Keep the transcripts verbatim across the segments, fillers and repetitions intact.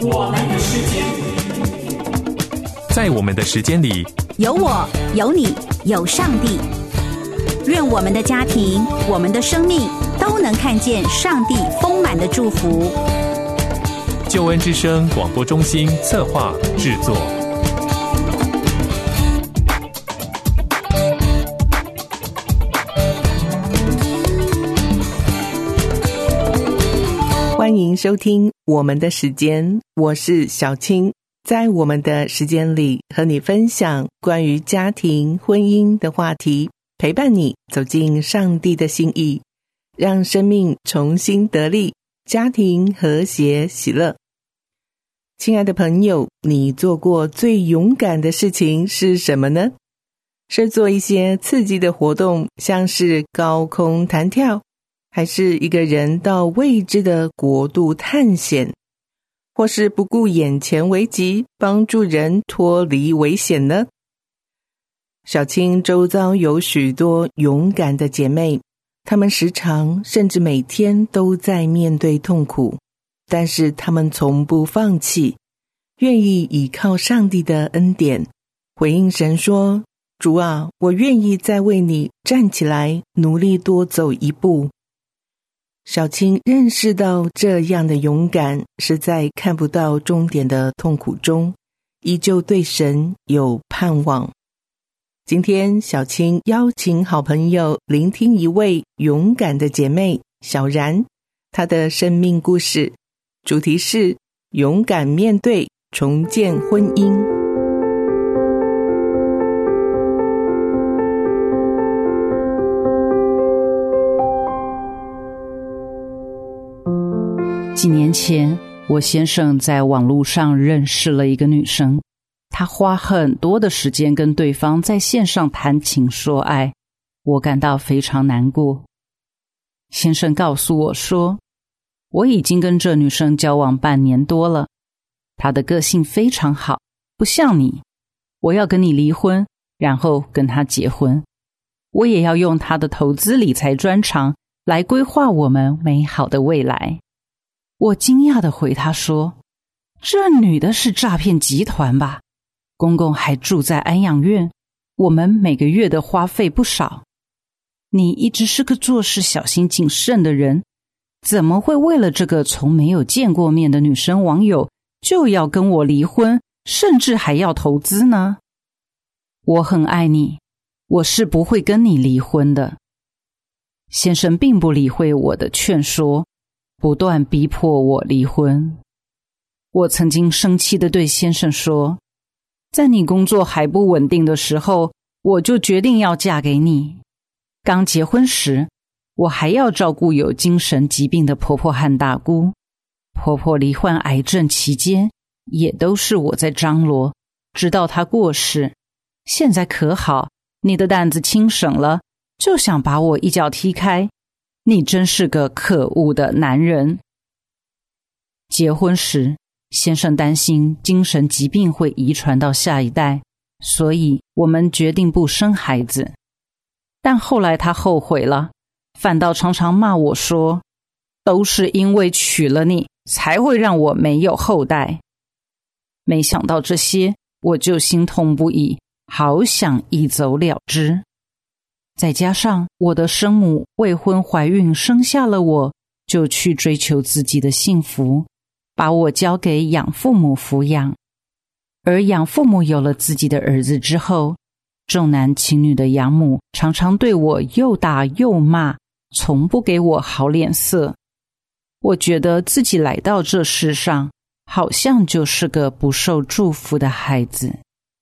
我们的时间， 在我们的时间里， 有我，有你，有上帝。愿我们的家庭，我们的生命都能看见上帝丰满的祝福。 救恩之声广播中心策划制作。 欢迎收听我们的时间，我是小青。在我们的时间里，和你分享关于家庭、婚姻的话题，陪伴你走进上帝的心意，让生命重新得力，家庭和谐喜乐。亲爱的朋友，你做过最勇敢的事情是什么呢？是做一些刺激的活动，像是高空弹跳，还是一个人到未知的国度探险，或是不顾眼前危急，帮助人脱离危险呢？小青周遭有许多勇敢的姐妹，她们时常甚至每天都在面对痛苦，但是她们从不放弃，愿意倚靠上帝的恩典，回应神说：主啊，我愿意再为你站起来，努力多走一步。小青认识到这样的勇敢是在看不到终点的痛苦中，依旧对神有盼望。今天小青邀请好朋友聆听一位勇敢的姐妹小然，她的生命故事，主题是勇敢面对，重建婚姻。 几年前，我先生在网络上认识了一个女生，他花很多的时间跟对方在线上谈情说爱，我感到非常难过。先生告诉我说，我已经跟这女生交往半年多了，她的个性非常好，不像你，我要跟你离婚，然后跟她结婚。我也要用她的投资理财专长来规划我们美好的未来。我惊讶地回他说，这女的是诈骗集团吧？公公还住在安养院，我们每个月的花费不少。你一直是个做事小心谨慎的人，怎么会为了这个从没有见过面的女生网友就要跟我离婚，甚至还要投资呢？我很爱你，我是不会跟你离婚的。先生并不理会我的劝说，不断逼迫我离婚。我曾经生气地对先生说，在你工作还不稳定的时候，我就决定要嫁给你。刚结婚时，我还要照顾有精神疾病的婆婆和大姑。婆婆罹患癌症期间，也都是我在张罗，直到她过世。现在可好，你的担子轻省了，就想把我一脚踢开。你真是个可恶的男人。结婚时，先生担心精神疾病会遗传到下一代，所以我们决定不生孩子。但后来他后悔了，反倒常常骂我说，都是因为娶了你，才会让我没有后代。没想到这些，我就心痛不已，好想一走了之。再加上我的生母未婚怀孕生下了我，就去追求自己的幸福，把我交给养父母抚养。而养父母有了自己的儿子之后，重男轻女的养母常常对我又打又骂，从不给我好脸色。我觉得自己来到这世上，好像就是个不受祝福的孩子。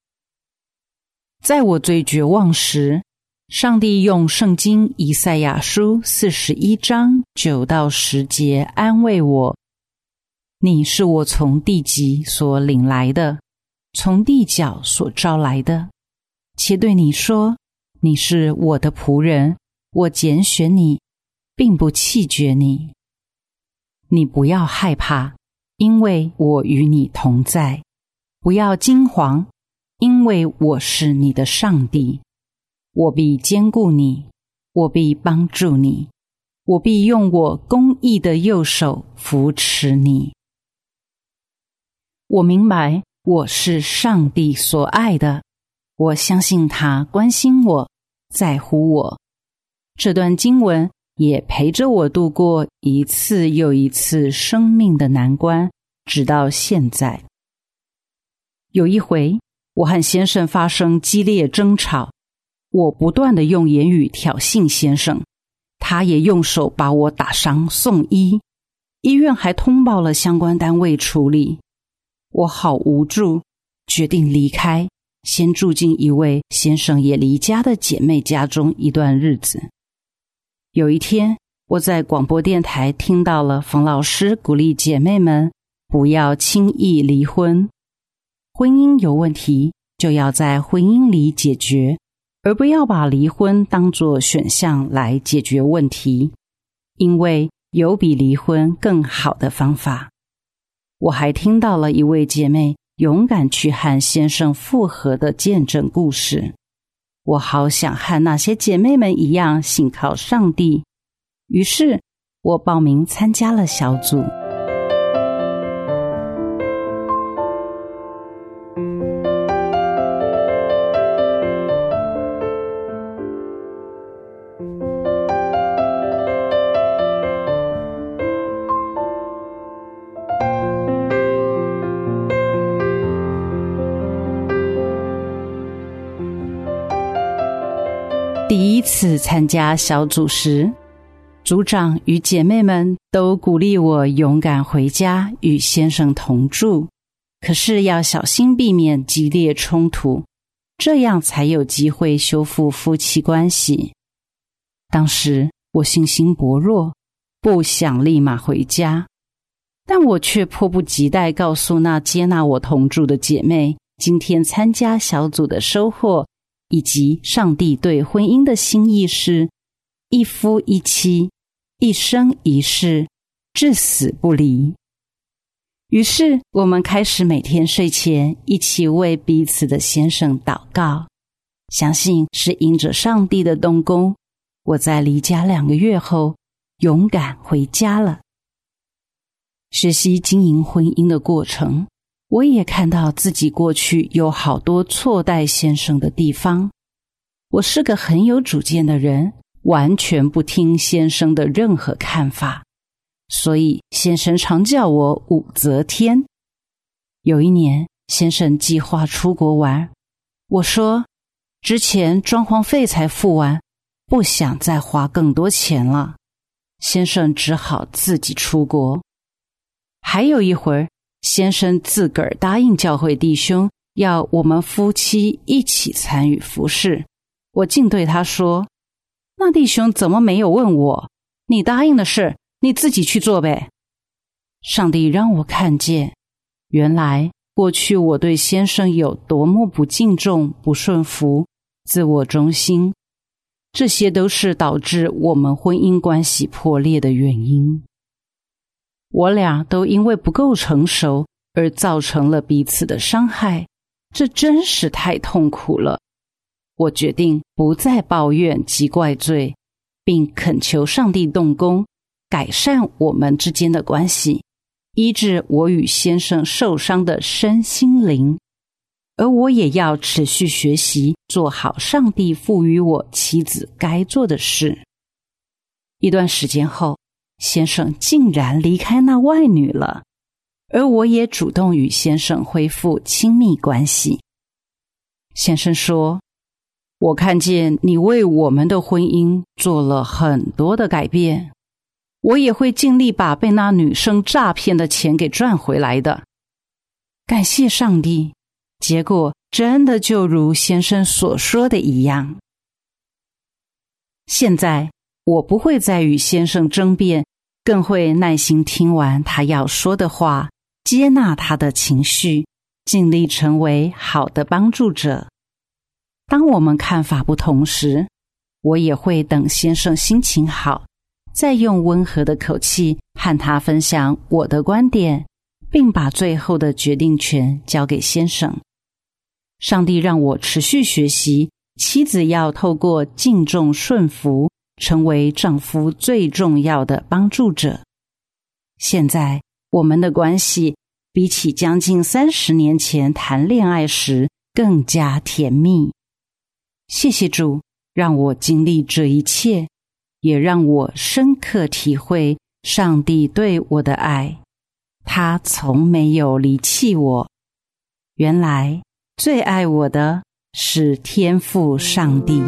在我最绝望时，上帝用圣经以赛亚书四十一章九到十节安慰我，你是我从地极所领来的，从地角所招来的，且对你说，你是我的仆人，我拣选你，并不弃绝你。你不要害怕，因为我与你同在；不要惊惶，因为我是你的上帝。我必坚固你，我必帮助你，我必用我公义的右手扶持你。 我明白我是上帝所爱的，我相信他关心我，在乎我。这段经文也陪着我度过一次又一次生命的难关，直到现在。有一回，我和先生发生激烈争吵，我不断地用言语挑衅先生，他也用手把我打伤送医，医院还通报了相关单位处理。我好无助，决定离开，先住进一位先生也离家的姐妹家中一段日子。有一天，我在广播电台听到了冯老师鼓励姐妹们不要轻易离婚，婚姻有问题就要在婚姻里解决，而不要把离婚当作选项来解决问题，因为有比离婚更好的方法。我还听到了一位姐妹勇敢去和先生复合的见证故事，我好想和那些姐妹们一样信靠上帝，于是我报名参加了小组。第一次参加小组时，组长与姐妹们都鼓励我勇敢回家与先生同住，可是要小心避免激烈冲突，这样才有机会修复夫妻关系。当时我信心薄弱，不想立马回家，但我却迫不及待告诉那接纳我同住的姐妹，今天参加小组的收获以及上帝对婚姻的心意是一夫一妻，一生一世，至死不离。于是我们开始每天睡前一起为彼此的先生祷告，相信是因着上帝的动工，我在离家两个月后勇敢回家了。学习经营婚姻的过程，我也看到自己过去有好多错待先生的地方。我是个很有主见的人，完全不听先生的任何看法，所以先生常叫我武则天。有一年，先生计划出国玩，我说之前装潢费才付完，不想再花更多钱了。先生只好自己出国。还有一会儿，先生自个儿答应教会弟兄要我们夫妻一起参与服事，我竟对他说，那弟兄怎么没有问我？你答应的事你自己去做呗。上帝让我看见，原来过去我对先生有多么不敬重、不顺服、自我中心，这些都是导致我们婚姻关系破裂的原因。我俩都因为不够成熟而造成了彼此的伤害，这真是太痛苦了。我决定不再抱怨及怪罪，并恳求上帝动工，改善我们之间的关系，医治我与先生受伤的身心灵。而我也要持续学习，做好上帝赋予我妻子该做的事。一段时间后，先生竟然离开那外女了，而我也主动与先生恢复亲密关系。先生说，我看见你为我们的婚姻做了很多的改变，我也会尽力把被那女生诈骗的钱给赚回来的。感谢上帝，结果真的就如先生所说的一样。现在我不会再与先生争辩，更会耐心听完他要说的话，接纳他的情绪，尽力成为好的帮助者。当我们看法不同时，我也会等先生心情好，再用温和的口气和他分享我的观点，并把最后的决定权交给先生。上帝让我持续学习，妻子要透过敬重顺服，成为丈夫最重要的帮助者。现在我们的关系比起将近三十年前谈恋爱时更加甜蜜。谢谢主，让我经历这一切，也让我深刻体会上帝对我的爱。他从没有离弃我。原来最爱我的是天父上帝。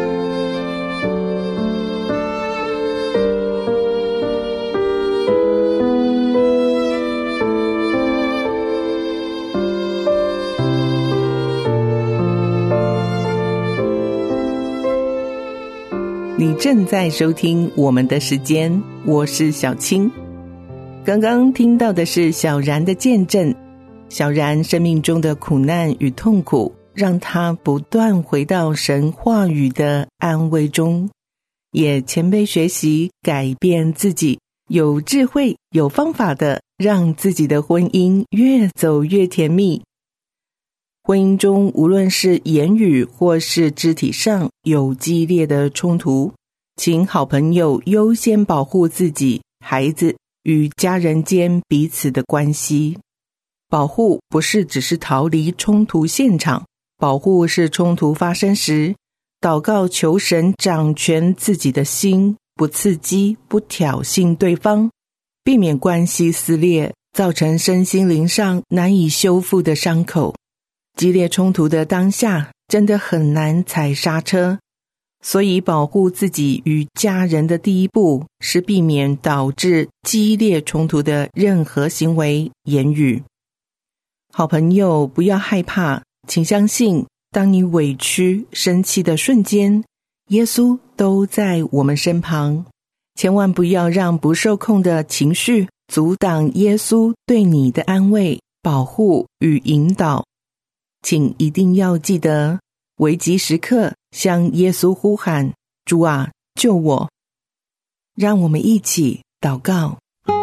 你正在收听我们的时间，我是小青。刚刚听到的是小然的见证，小然生命中的苦难与痛苦，让他不断回到神话语的安慰中，也谦卑学习改变自己，有智慧有方法的让自己的婚姻越走越甜蜜。婚姻中无论是言语或是肢体上有激烈的冲突，请好朋友优先保护自己、孩子与家人间彼此的关系。保护不是只是逃离冲突现场，保护是冲突发生时，祷告求神掌权自己的心，不刺激、不挑衅对方，避免关系撕裂，造成身心灵上难以修复的伤口。激烈冲突的当下，真的很难踩刹车，所以保护自己与家人的第一步是避免导致激烈冲突的任何行为、言语。好朋友，不要害怕，请相信，当你委屈、生气的瞬间，耶稣都在我们身旁。千万不要让不受控的情绪阻挡耶稣对你的安慰、保护与引导。请一定要记得，危急时刻向耶稣呼喊，主啊，救我。让我们一起祷告。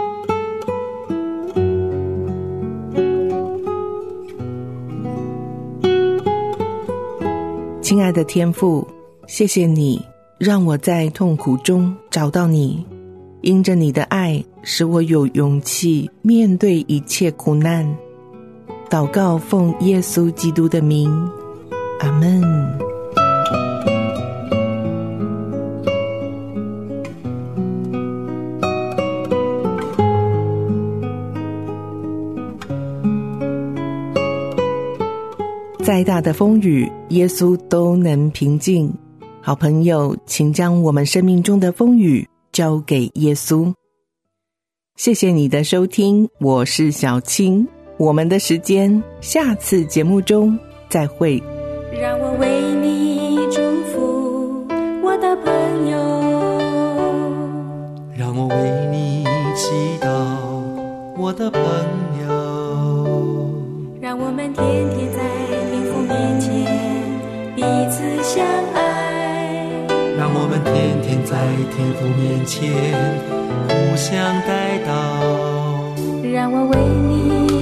亲爱的天父，谢谢你让我在痛苦中找到你，因着你的爱，使我有勇气面对一切苦难。祷告奉耶稣基督的名，阿们。再大的风雨，耶稣都能平静。好朋友，请将我们生命中的风雨交给耶稣。谢谢你的收听，我是小青。我们的时间，下次节目中再会。 让我为你祝福，我的朋友。 让我为你祈祷，我的朋友。 让我们天天在天父面前彼此相爱。 让我们天天在天父面前互相代祷。 让我为你